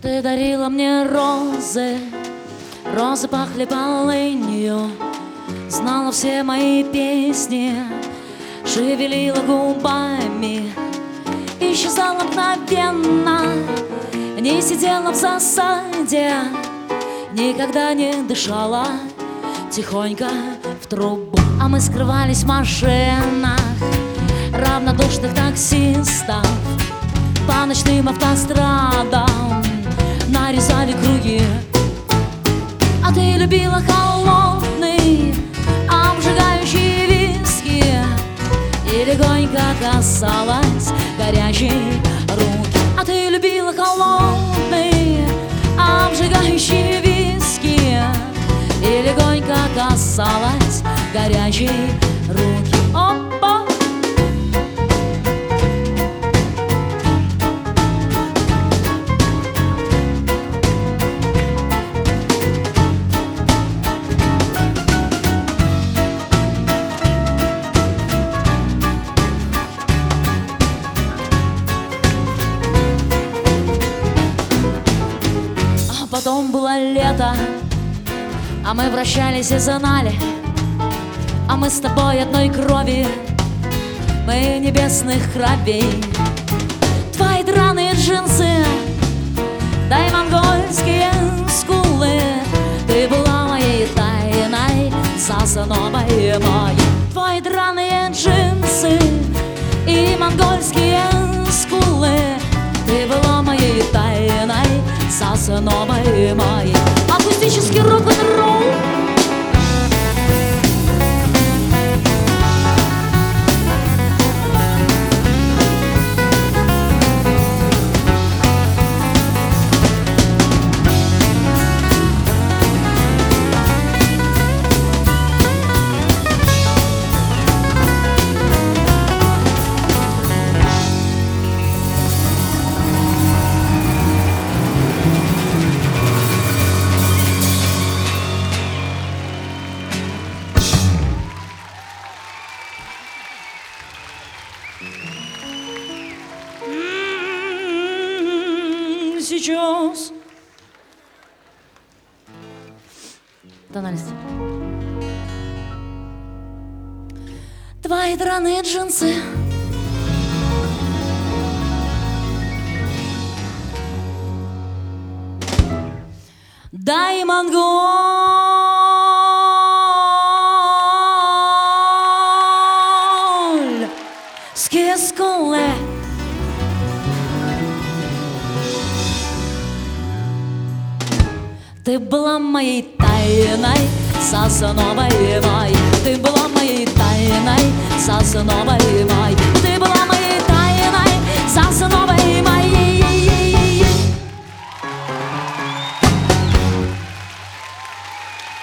Ты дарила мне розы, розы пахли полынью, знала все мои песни, шевелила губами, исчезала мгновенно, не сидела в засаде, никогда не дышала тихонько в трубу. А мы скрывались в машинах равнодушных таксистов, по ночным автострадам нарезали круги. А ты любила холодный, обжигающий виски и легонько касалась горячей руки. А ты любила холодный, обжигающий виски и легонько касалась горячей руки. Опа! Потом было лето, а мы вращались и знали, а мы с тобой одной крови, мы небесных кровей. Твои драные джинсы, да и монгольские скулы, ты была моей тайной, сосновой моей. Твои драные джинсы и монгольские скулы, ты была моей тайной, сосновой моей. Акустический рок-н-ролл. Сейчас. Тональность. Твои драные джинсы, да и монгольские скулы, ты была моей тайной, сосновой моей. Ты была моей тайной, сосновой